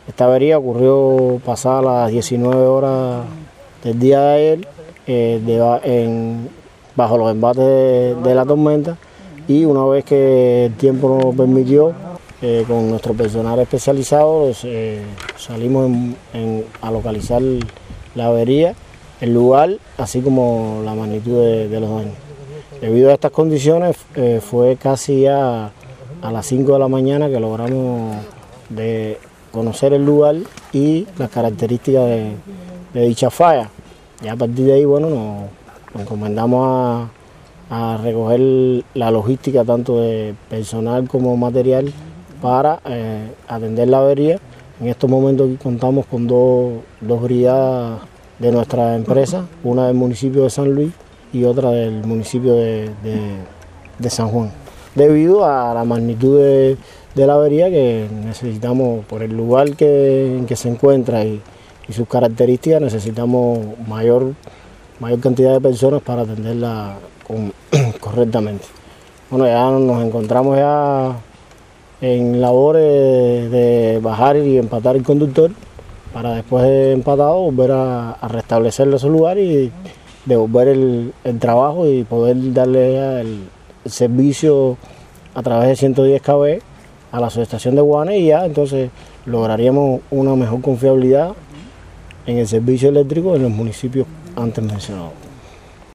Esta avería ocurrió pasadas las 19 horas del día de ayer, bajo los embates de la tormenta, y una vez que el tiempo nos permitió, con nuestro personal especializado salimos a localizar la avería, el lugar, así como la magnitud de los daños. Debido a estas condiciones, fue casi ya a las 5 de la mañana que logramos conocer el lugar y las características de dicha falla. Ya a partir de ahí, bueno, nos encomendamos a recoger la logística tanto de personal como material para atender la avería. En estos momentos contamos con dos brigadas de nuestra empresa, una del municipio de San Luis y otra del municipio de San Juan. Debido a la magnitud de la avería que necesitamos, por el lugar en que se encuentra y sus características, necesitamos mayor cantidad de personas para atenderla correctamente. Bueno, ya nos encontramos ya en labores de bajar y empatar el conductor para después de empatado volver a restablecerlo a su lugar y devolver el trabajo y poder darle el servicio a través de 110 kV a la subestación de Guane, y ya entonces lograríamos una mejor confiabilidad en el servicio eléctrico en los municipios antes mencionados.